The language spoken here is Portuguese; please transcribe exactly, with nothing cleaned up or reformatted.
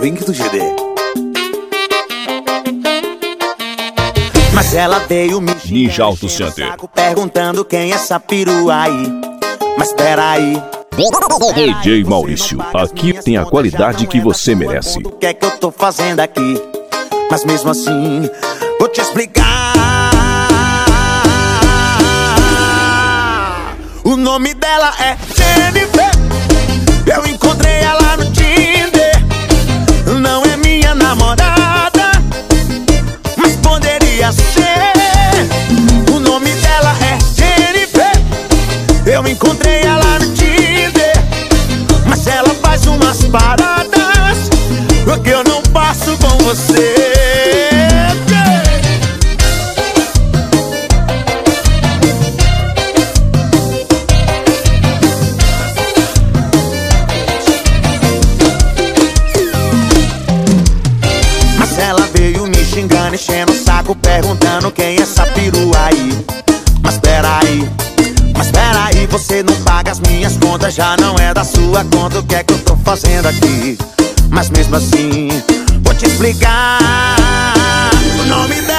link do G D. Mas ela veio me Ninja Auto Center saco, perguntando quem é essa perua aí. Mas peraí, D J Maurício, aqui tem a qualidade que você merece. o que é que eu tô fazendo aqui? Mas mesmo assim, vou te explicar. O nome dela é Jennifer. Eu encontrei ela no Tinder. Não é minha namorada, mas poderia ser. O nome dela é Jennifer. Eu encontrei ela no Tinder, mas ela faz umas paradas que eu não passo com você. Mas ela veio me xingando, enchendo o saco, perguntando quem é essa perua aí. Mas peraí, mas peraí, você não paga as minhas contas, já não é da sua conta, o que é que eu tô fazendo aqui? Mas mesmo assim, vou te explicar. O nome